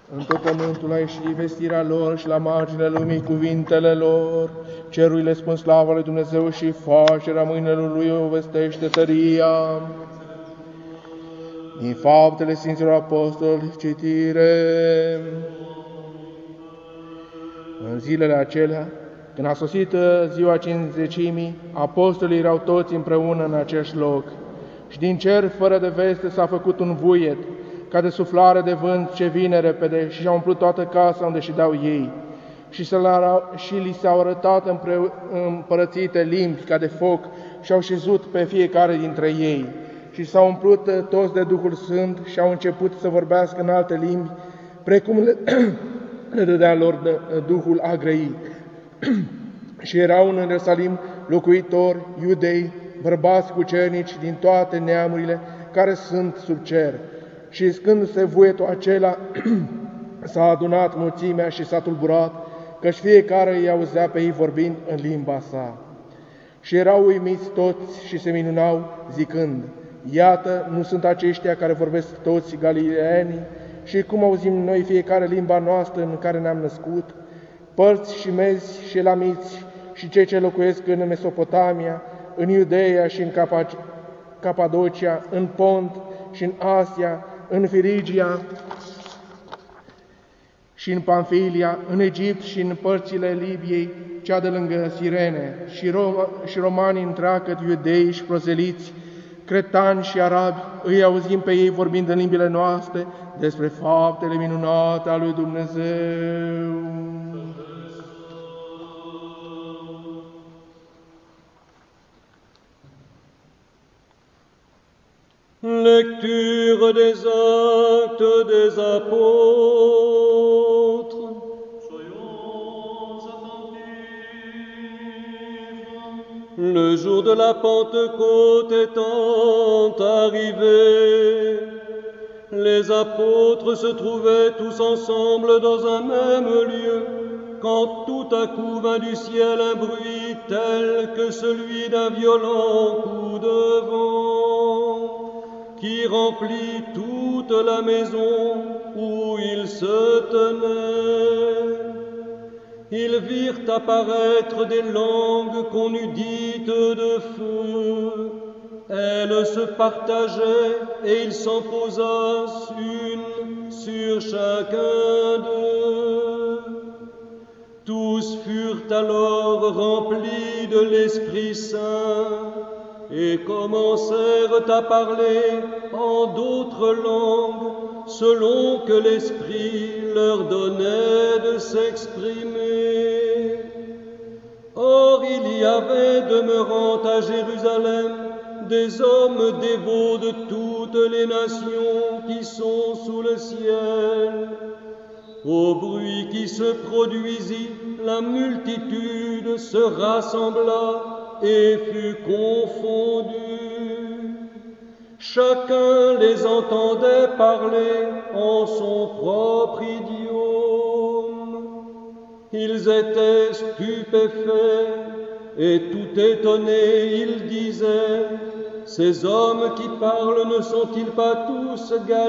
În tot pământul a ieșit vestirea lor și la marginea lumii cuvintele lor. Cerurile spun slavă lui Dumnezeu și facerea mâinilor lui o vestește tăria. Din Faptele Sfinților Apostoli, citire. În zilele acelea, când a sosit ziua Cincizecimii, apostolii erau toți împreună în acest loc. Și din cer, fără de veste, s-a făcut un vuiet, ca de suflare de vânt ce vine repede, și a umplut toată casa unde ședeau ei. Și li s-au arătat împărățite limbi ca de foc și au șezut pe fiecare dintre ei. Și s-au umplut toți de Duhul Sfânt și au început să vorbească în alte limbi, precum le dădea lor Duhul a grăi. Și erau în Ierusalim locuitori, iudei, bărbați cucernici din toate neamurile care sunt sub cer. Și când se vuietul acela, s-a adunat mulțimea și s-a tulburat, căci fiecare îi auzea pe ei vorbind în limba sa. Și erau uimiți toți și se minunau, zicând: iată, nu sunt aceștia care vorbesc toți galileeni? Și cum auzim noi fiecare limba noastră în care ne-am născut? Părți și mezi și elamiți și cei ce locuiesc în Mesopotamia, în Iudeea și în Capadocia, în Pont și în Asia, în Firigia și în Pamfilia, în Egipt și în părțile Libiei, cea de lângă Sirene, și romani întreagă, iudei și prozeliți, cretani și arabi, îi auzim pe ei vorbind în limbile noastre despre faptele minunate ale lui Dumnezeu. Lecture des Actes des Apôtres. Soyons attentifs. Le jour de la Pentecôte étant arrivé, les apôtres se trouvaient tous ensemble dans un même lieu, quand tout à coup vint du ciel un bruit tel que celui d'un violent coup de vent, qui remplit toute la maison où ils se tenaient. Ils virent apparaître des langues qu'on eût dites de feu. Elles se partageaient et il s'en posa une sur chacun d'eux. Tous furent alors remplis de l'Esprit Saint et commencèrent à parler en d'autres langues selon que l'Esprit leur donnait de s'exprimer. Or il y avait demeurant à Jérusalem des hommes dévots de toutes les nations qui sont sous le ciel. Au bruit qui se produisit, la multitude se rassembla et fut confondue. Chacun les entendait parler en son propre idiome. Ils étaient stupéfaits et tout étonnés, ils disaient: ces hommes qui parlent ne sont-ils pas tous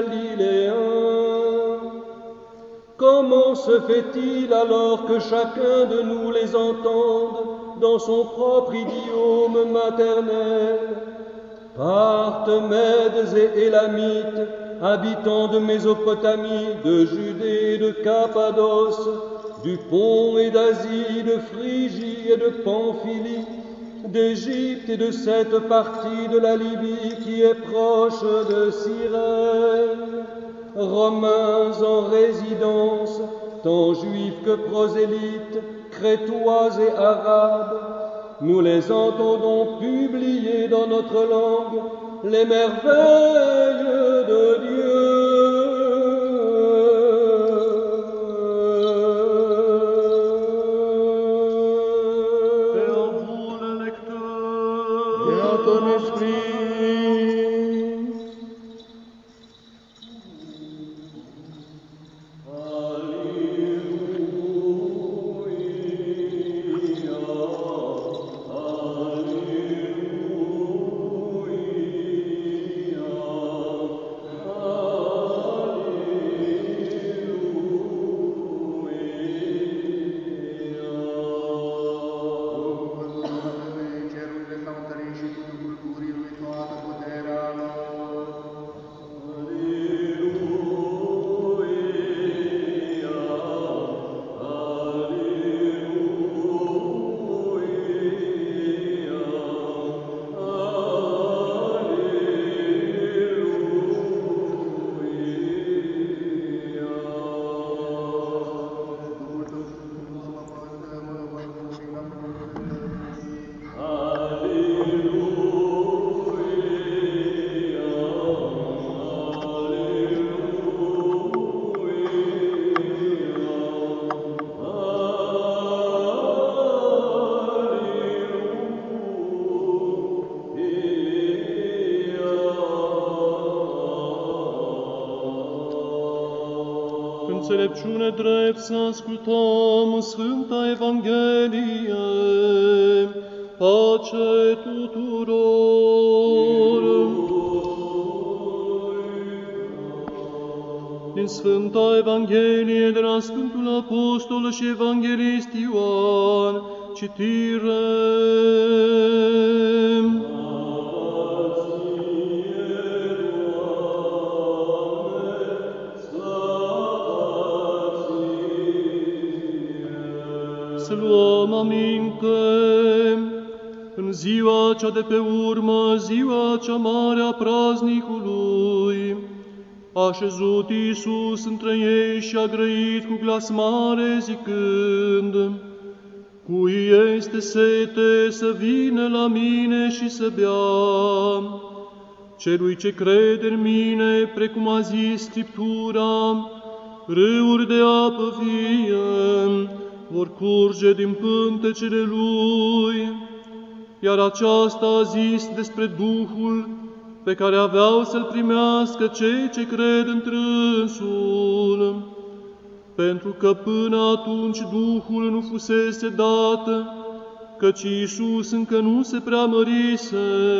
galiléens? Comment se fait-il alors que chacun de nous les entende dans son propre idiome maternel? Parthes, Mèdes et Élamites, habitants de Mésopotamie, de Judée, de Cappadoce, du Pont et d'Asie, de Phrygie et de Pamphylie, d'Égypte et de cette partie de la Libye qui est proche de Cyrène, Romains en résidence, tant juifs que prosélytes, crétois et arabes, nous les entendons publier dans notre langue les merveilles de Dieu. Et en vous, le lecteur, Et en ton esprit. Alléluia, Alléluia. înțelepciune drept să ascultăm Sfânta Evanghelie, pace tuturor. Din Sfânta Evanghelie de la Sfântul Apostol și Evanghelist Ioan, citire. Să luăm aminte, în ziua cea de pe urmă, ziua cea mare a praznicului, a așezut Iisus între ei și a grăit cu glas mare, zicând: Cui este sete să vină la mine și să bea? Celui ce crede în mine, precum a zis Scriptura, râuri de apă vie vor curge din pântecele lui. Iar aceasta a zis despre Duhul pe care aveau să-l primească cei ce cred într-însul, pentru că până atunci Duhul nu fusese dat, căci Iisus încă nu se preamărise.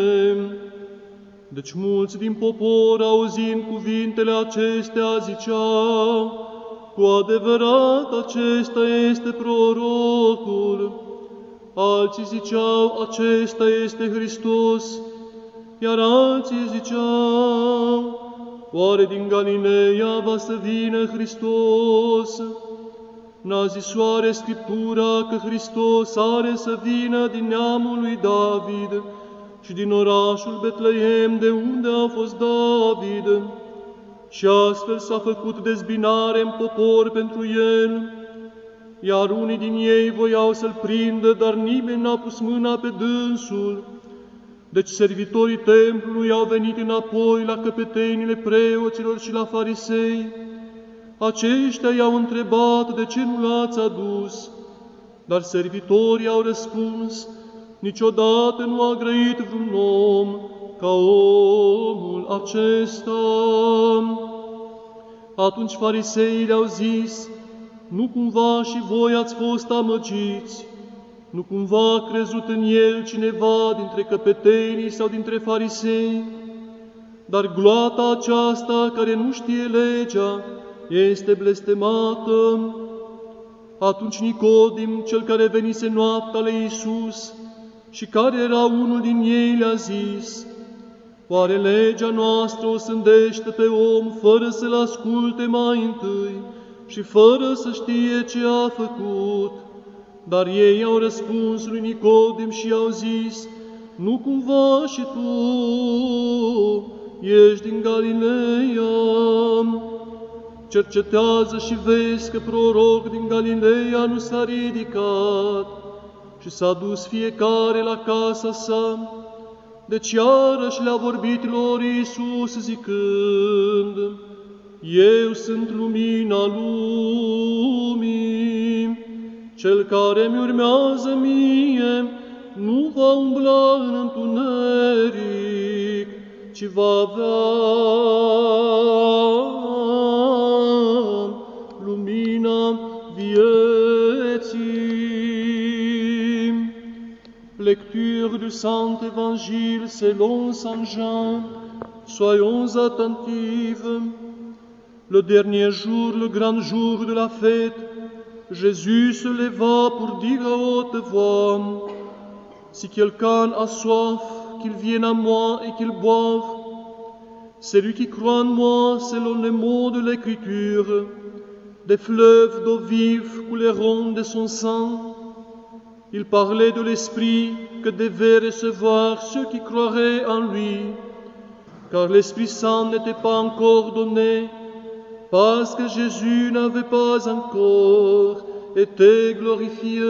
Deci mulți din popor, auzind cuvintele acestea, ziceau: cu adevărat, acesta este prorocul. Alții ziceau: acesta este Hristos. Iar alții ziceau: oare din Galileea va să vină Hristos? N-a zis oare Scriptura că Hristos are să vină din neamul lui David și din orașul Betleem, de unde a fost David? Și astfel s-a făcut dezbinare în popor pentru el. Iar unii din ei voiau să-l prindă, dar nimeni n-a pus mâna pe dânsul. Deci servitorii templului au venit înapoi la căpetenile preoților și la farisei. Aceștia i-au întrebat: de ce nu l-ați adus? Dar servitorii au răspuns: niciodată nu a grăit vreun om ca omul acesta. Atunci fariseii le-au zis: nu cumva și voi ați fost amăgiți? Nu cumva a crezut în el cineva dintre căpetenii sau dintre farisei? Dar gloata aceasta, care nu știe legea, este blestemată. Atunci Nicodim, cel care venise noaptea la Iisus și care era unul din ei, le-a zis: oare legea noastră o sândește pe om fără să-l asculte mai întâi și fără să știe ce a făcut? Dar ei au răspuns lui Nicodim și i-au zis: nu cumva și tu ești din Galileea? Cercetează și vezi că proroc din Galileea nu s-a ridicat și s-a dus fiecare la casa sa. Deci iarăși le-a vorbit lor Iisus zicând: eu sunt lumina lumii. Cel care mi urmează mie nu va umbla în întuneric, ci va avea lumina vieții. Lecture du Saint Évangile selon Saint Jean. Soyons attentifs. Le dernier jour, le grand jour de la fête, Jésus se leva pour dire à haute voix: si quelqu'un a soif, qu'il vienne à moi et qu'il boive. Celui qui croit en moi, selon les mots de l'Écriture, des fleuves d'eau vive couleront de son sang. Il parlait de l'Esprit que devaient recevoir ceux qui croiraient en lui, car l'Esprit Saint n'était pas encore donné, parce que Jésus n'avait pas encore été glorifié.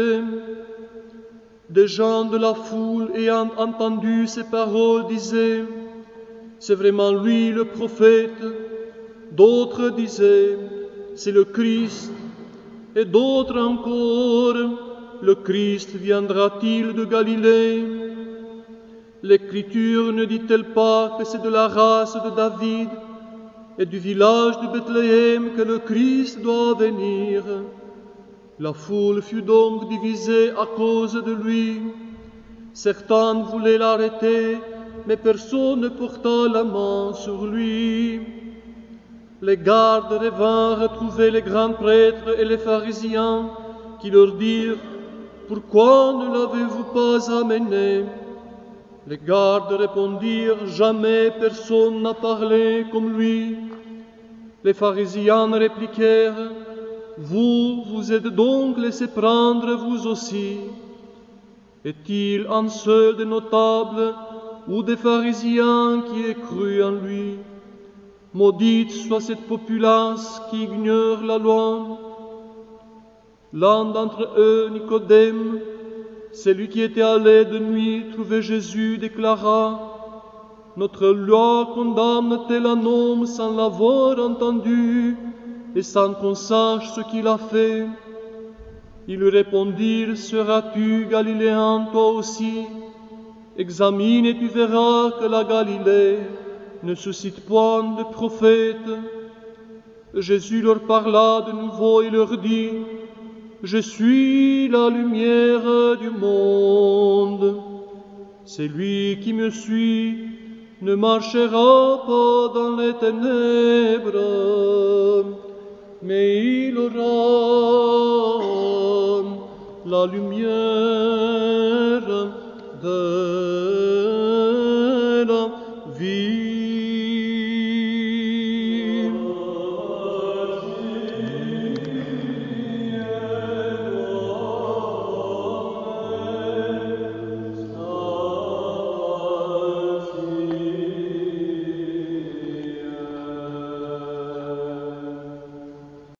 Des gens de la foule ayant entendu ces paroles disaient: c'est vraiment lui le prophète. D'autres disaient: c'est le Christ. Et d'autres encore: le Christ viendra-t-il de Galilée? L'Écriture ne dit-elle pas que c'est de la race de David et du village de Bethléem que le Christ doit venir. La foule fut donc divisée à cause de lui. Certains voulaient l'arrêter, mais personne ne porta la main sur lui. Les gardes revinrent trouver les grands prêtres et les pharisiens, qui leur dirent: « Pourquoi ne l'avez-vous pas amené ?» Les gardes répondirent: « Jamais personne n'a parlé comme lui. » Les pharisiens répliquèrent: « Vous êtes donc laissé prendre vous aussi. Est-il un seul des notables ou des pharisiens qui ait cru en lui? Maudite soit cette populace qui ignore la loi. » L'un d'entre eux, Nicodème, celui qui était allé de nuit trouver Jésus, déclara: « Notre loi condamne-t-elle un homme sans l'avoir entendu et sans qu'on sache ce qu'il a fait ?» Ils lui répondirent: « Seras-tu galiléen toi aussi? Examine et tu verras que la Galilée ne suscite point de prophètes. » Jésus leur parla de nouveau et leur dit: « Je suis la lumière du monde. Celui qui me suit ne marchera pas dans les ténèbres, mais il aura la lumière de